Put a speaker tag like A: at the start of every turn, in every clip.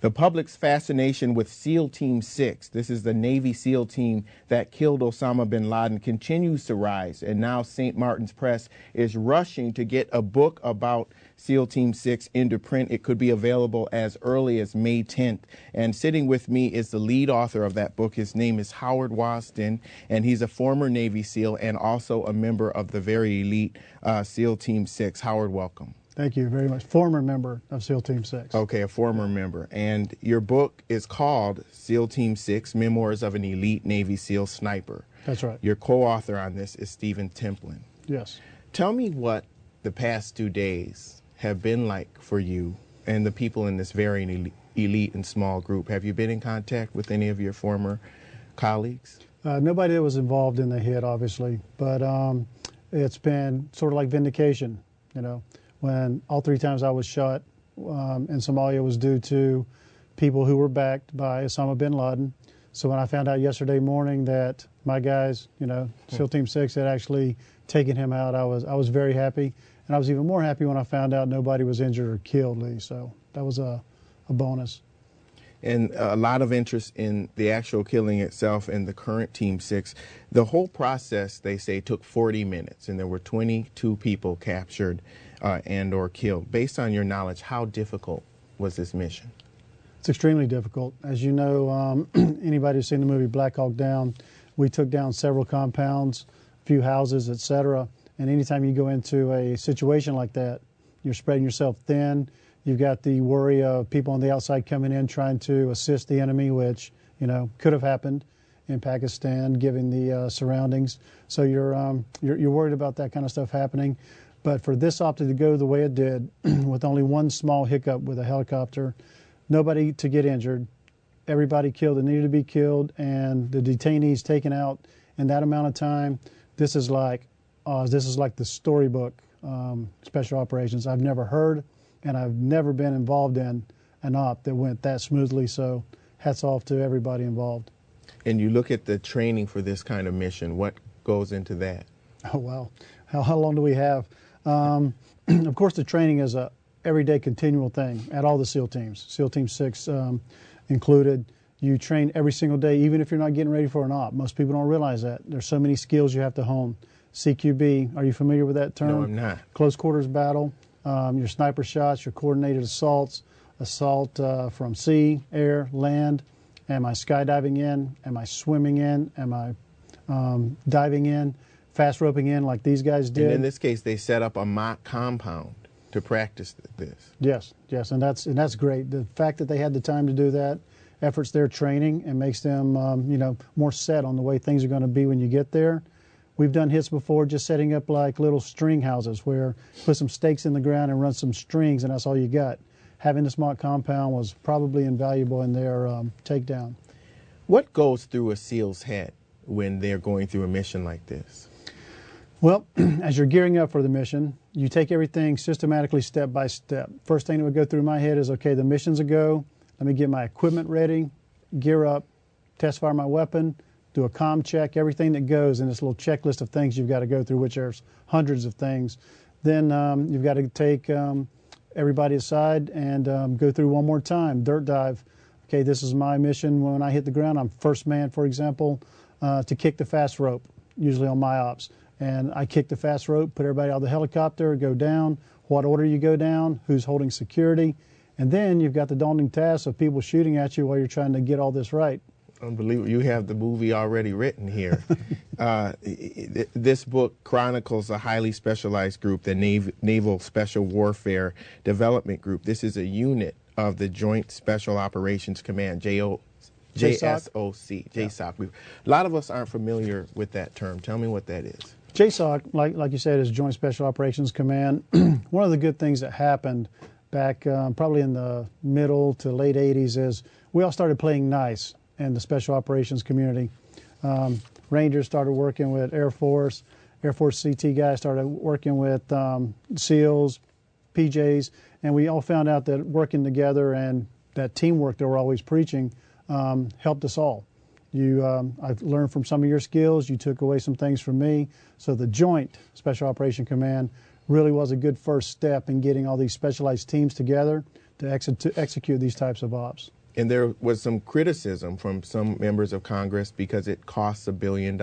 A: The public's fascination with SEAL Team 6, this is the Navy SEAL team that killed Osama bin Laden, continues to rise. And now St. Martin's Press is rushing to get a book about SEAL Team 6 into print. It could be available as early as May 10th. And sitting with me is the lead author of that book. His name is Howard Wasden, and he's a former Navy SEAL and also a member of the very elite SEAL Team 6. Howard, welcome.
B: Thank you very much. Former member of SEAL Team 6.
A: Okay, a former member. And your book is called SEAL Team 6, Memoirs of an Elite Navy SEAL Sniper.
B: That's right.
A: Your co-author on this is Stephen Templin.
B: Yes.
A: Tell me what the past 2 days have been like for you and the people in this very elite and small group. Have you been in contact with any of your former colleagues?
B: Nobody that was involved in the hit, obviously, but it's been sort of like vindication, you know. When all 3 times I was shot in Somalia was due to people who were backed by Osama bin Laden. So when I found out yesterday morning that my guys, you know, SEAL Team 6 had actually taken him out, I was very happy. And I was even more happy when I found out nobody was injured or killed, Lee. So that was a bonus.
A: And a lot of interest in the actual killing itself and the current Team 6. The whole process, they say, took 40 minutes, and there were 22 people captured and or killed. Based on your knowledge, how difficult was this mission?
B: It's extremely difficult. As you know, anybody who's seen the movie Black Hawk Down, we took down several compounds, a few houses, etc. And anytime you go into a situation like that, you're spreading yourself thin. You've got the worry of people on the outside coming in trying to assist the enemy, which, you know, could have happened in Pakistan, given the surroundings. So you're worried about that kind of stuff happening. But for this op to go the way it did, with only one small hiccup with a helicopter, nobody to get injured, everybody killed that needed to be killed, and the detainees taken out in that amount of time, this is like the storybook special operations. I've never heard, and I've never been involved in an op that went that smoothly. So hats off to everybody involved.
A: And you look at the training for this kind of mission, what goes into that?
B: Oh, wow. How long do we have? Of course, the training is a everyday continual thing at all the SEAL teams, SEAL Team 6 included. You train every single day, even if you're not getting ready for an op. Most people don't realize that. There's so many skills you have to hone. CQB, are you familiar with that term?
A: No, I'm not.
B: Close quarters battle, your sniper shots, your coordinated assaults, assault from sea, air, land. Am I skydiving in? Am I swimming in? Am I diving in? Fast roping in like these guys did?
A: And in this case, they set up a mock compound to practice this.
B: Yes, and that's great. The fact that they had the time to do that efforts their training and makes them, you know, more set on the way things are going to be when you get there. We've done hits before just setting up like little string houses where put some stakes in the ground and run some strings, and that's all you got. Having this mock compound was probably invaluable in their takedown.
A: What goes through a SEAL's head when they're going through a mission like this?
B: Well, as you're gearing up for the mission, you take everything systematically step by step. First thing that would go through my head is, okay, the mission's a go. Let me get my equipment ready, gear up, test fire my weapon, do a comm check, everything that goes in this little checklist of things you've got to go through, which there's hundreds of things. Then you've got to take everybody aside and go through one more time, dirt dive. Okay, this is my mission. When I hit the ground, I'm first man, for example, to kick the fast rope, usually on my ops. And I kick the fast rope, put everybody out of the helicopter, go down, what order you go down, who's holding security. And then you've got the daunting task of people shooting at you while you're trying to get all this right.
A: Unbelievable. You have the movie already written here. This book chronicles a highly specialized group, the Naval Special Warfare Development Group. This is a unit of the Joint Special Operations Command, JSOC. JSOC. A lot of us aren't familiar with that term. Tell me what that is.
B: JSOC, like you said, is Joint Special Operations Command. One of the good things that happened back probably in the middle to late 80s is we all started playing nice in the Special Operations community. Rangers started working with Air Force CT guys started working with SEALs, PJs, and we all found out that working together and that teamwork that we're always preaching helped us all. I've learned from some of your skills. You took away some things from me. So the Joint Special Operation Command really was a good first step in getting all these specialized teams together to execute these types of ops.
A: And there was some criticism from some members of Congress because it costs $1 billion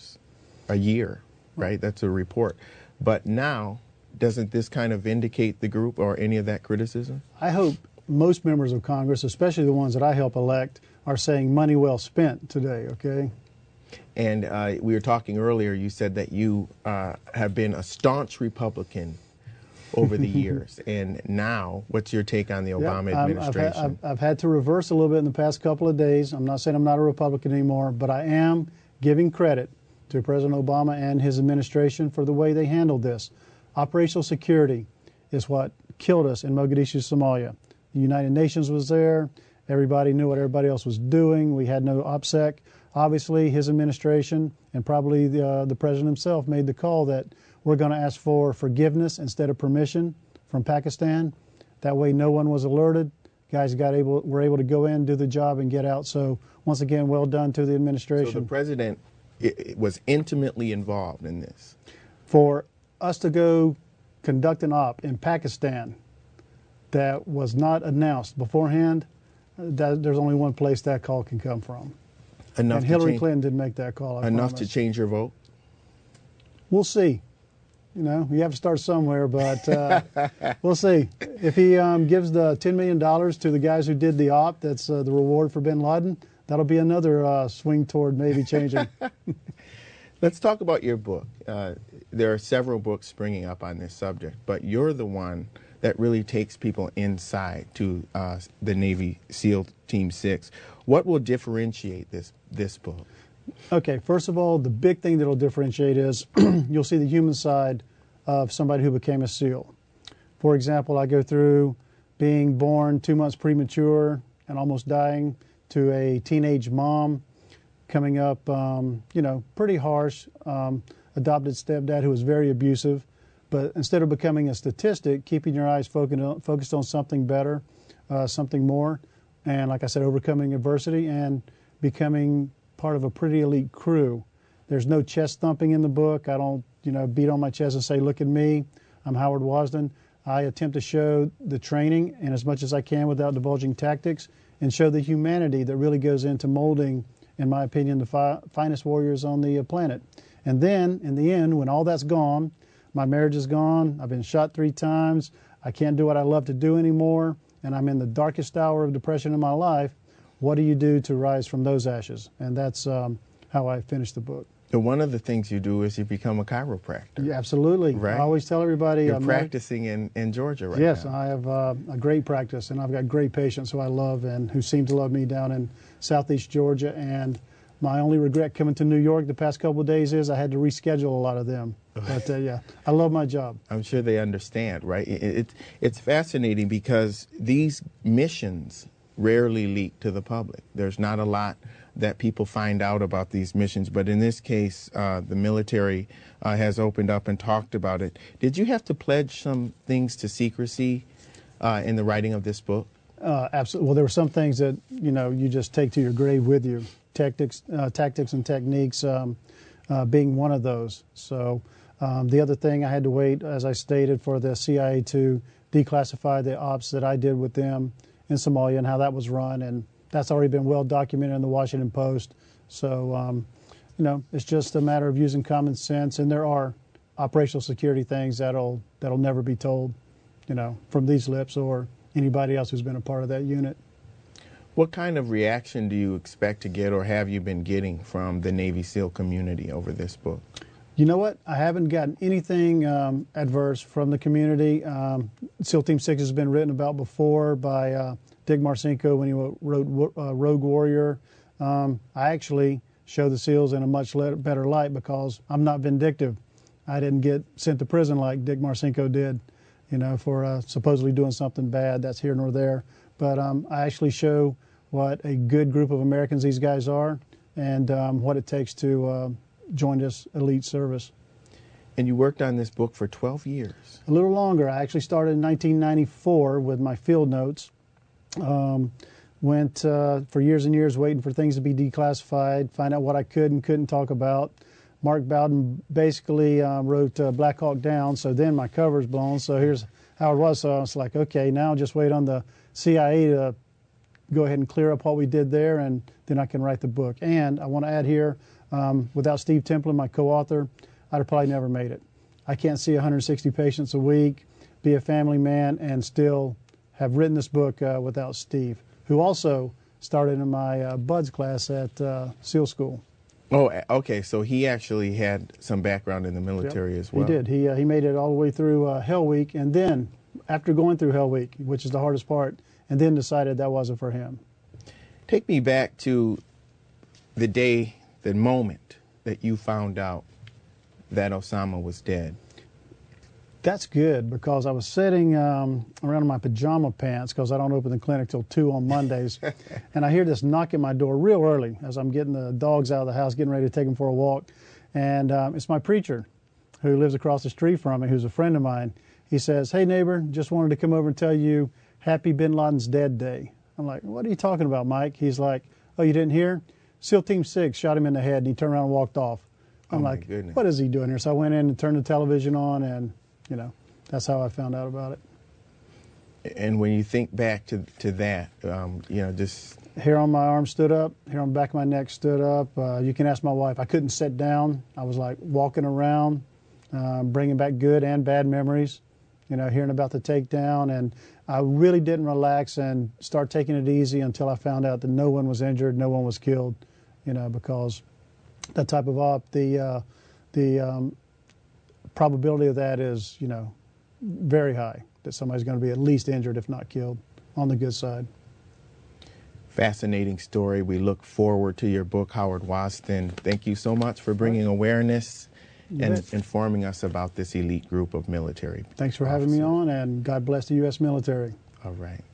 A: a year, right? That's a report. But now, doesn't this kind of vindicate the group or any of that criticism?
B: I hope most members of Congress, especially the ones that I help elect, are saying money well spent today, okay?
A: And we were talking earlier, you said that you have been a staunch Republican over the years. And now, what's your take on the Obama administration?
B: I've had to reverse a little bit in the past couple of days. I'm not saying I'm not a Republican anymore, but I am giving credit to President Obama and his administration for the way they handled this. Operational security is what killed us in Mogadishu, Somalia. The United Nations was there. Everybody knew what everybody else was doing. We had no OPSEC. Obviously, his administration and probably the president himself made the call that we're going to ask for forgiveness instead of permission from Pakistan. That way, no one was alerted. Guys were able to go in, do the job, and get out. So, once again, well done to the administration.
A: So the president was intimately involved in this.
B: For us to go conduct an op in Pakistan that was not announced beforehand, there's only one place that call can come from. And Hillary Clinton didn't make that call.
A: Enough to change your vote?
B: We'll see. You know, you have to start somewhere, but we'll see. If he gives the $10 million to the guys who did the op, that's the reward for bin Laden, that'll be another swing toward maybe changing.
A: Let's talk about your book. There are several books springing up on this subject, but you're the one that really takes people inside to the Navy SEAL Team 6. What will differentiate this book?
B: Okay, first of all, the big thing that will differentiate is you'll see the human side of somebody who became a SEAL. For example, I go through being born 2 months premature and almost dying to a teenage mom, coming up, pretty harsh, adopted stepdad who was very abusive. But instead of becoming a statistic, keeping your eyes focused on something better, something more, and like I said, overcoming adversity and becoming part of a pretty elite crew. There's no chest thumping in the book. I don't, beat on my chest and say, look at me, I'm Howard Wasden. I attempt to show the training and as much as I can without divulging tactics and show the humanity that really goes into molding, in my opinion, the finest warriors on the planet. And then, in the end, when all that's gone, my marriage is gone, I've been shot 3 times, I can't do what I love to do anymore, and I'm in the darkest hour of depression in my life, what do you do to rise from those ashes? And that's how I finished the book.
A: So one of the things you do is you become a chiropractor.
B: Yeah, absolutely. Right? I always tell everybody.
A: You're practicing in Georgia right now.
B: Yes, I have a great practice, and I've got great patients who I love and who seem to love me down in Southeast Georgia. And my only regret coming to New York the past couple of days is I had to reschedule a lot of them. But yeah, I love my job.
A: I'm sure they understand, right? It's fascinating because these missions rarely leak to the public. There's not a lot that people find out about these missions, but in this case, the military has opened up and talked about it. Did you have to pledge some things to secrecy in the writing of this book?
B: Absolutely. Well, there were some things that you just take to your grave with you. Tactics and techniques being one of those. So the other thing, I had to wait, as I stated, for the CIA to declassify the ops that I did with them in Somalia and how that was run, and that's already been well documented in the Washington Post. So, it's just a matter of using common sense, and there are operational security things that'll never be told, from these lips or anybody else who's been a part of that unit.
A: What kind of reaction do you expect to get, or have you been getting from the Navy SEAL community over this book?
B: You know what? I haven't gotten anything adverse from the community. SEAL Team 6 has been written about before by Dick Marcinko when he wrote Rogue Warrior. I actually show the SEALs in a much better light because I'm not vindictive. I didn't get sent to prison like Dick Marcinko did, for supposedly doing something bad. That's here nor there. But I actually show what a good group of Americans these guys are and what it takes to join this elite service.
A: And you worked on this book for 12 years.
B: A little longer. I actually started in 1994 with my field notes. Went for years and years waiting for things to be declassified, find out what I could and couldn't talk about. Mark Bowden basically wrote Black Hawk Down, so then my cover's blown. So here's how it was. So I was like, okay, now just wait on the CIA to go ahead and clear up what we did there, and then I can write the book. And I want to add here, without Steve Templin, my co-author, I'd have probably never made it. I can't see 160 patients a week, be a family man, and still have written this book without Steve, who also started in my BUDS class at SEAL School.
A: Oh, okay. So he actually had some background in the military as well.
B: He did. He made it all the way through Hell Week, and then after going through Hell Week, which is the hardest part, and then decided that wasn't for him.
A: Take me back to the day, the moment that you found out that Osama was dead.
B: That's good, because I was sitting around in my pajama pants, because I don't open the clinic till 2 on Mondays, and I hear this knock at my door real early as I'm getting the dogs out of the house, getting ready to take them for a walk. And it's my preacher who lives across the street from me, who's a friend of mine. He says, "Hey, neighbor, just wanted to come over and tell you Happy Bin Laden's Dead Day." I'm like, "What are you talking about, Mike?" He's like, "Oh, you didn't hear? SEAL Team 6 shot him in the head," and he turned around and walked off. I'm like,
A: goodness.
B: What is he doing here? So I went in and turned the television on, and that's how I found out about it.
A: And when you think back to that, just...
B: Hair on my arm stood up, hair on the back of my neck stood up. You can ask my wife. I couldn't sit down. I was like walking around, bringing back good and bad memories, hearing about the takedown. And I really didn't relax and start taking it easy until I found out that no one was injured, no one was killed, because that type of op, the probability of that is, very high, that somebody's going to be at least injured, if not killed, on the good side.
A: Fascinating story. We look forward to your book, Howard Waston. Thank you so much for bringing awareness and informing us about this elite group of military.
B: Thanks for having me on, and God bless the U.S. military.
A: All right.